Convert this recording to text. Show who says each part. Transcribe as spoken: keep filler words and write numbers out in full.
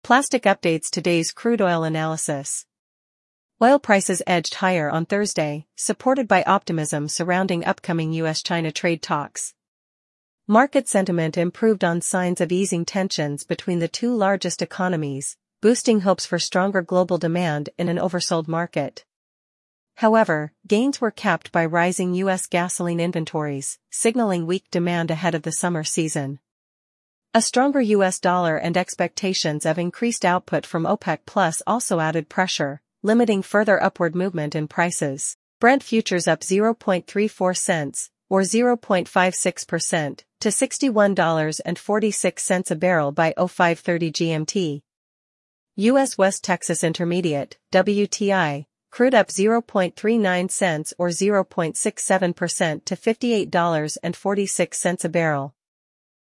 Speaker 1: Plastic updates today's crude oil analysis. Oil prices edged higher on Thursday, supported by optimism surrounding upcoming U S China trade talks. Market sentiment improved on signs of easing tensions between the two largest economies, boosting hopes for stronger global demand in an oversold market. However, gains were capped by rising U S gasoline inventories, signaling weak demand ahead of the summer season. A stronger U S dollar and expectations of increased output from OPEC Plus also added pressure, limiting further upward movement in prices. Brent futures up zero point three four cents, or zero point five six percent, to sixty-one dollars and forty-six cents a barrel by oh five thirty G M T. U S West Texas Intermediate, W T I, crude up zero point three nine cents or zero point six seven percent to fifty-eight dollars and forty-six cents a barrel.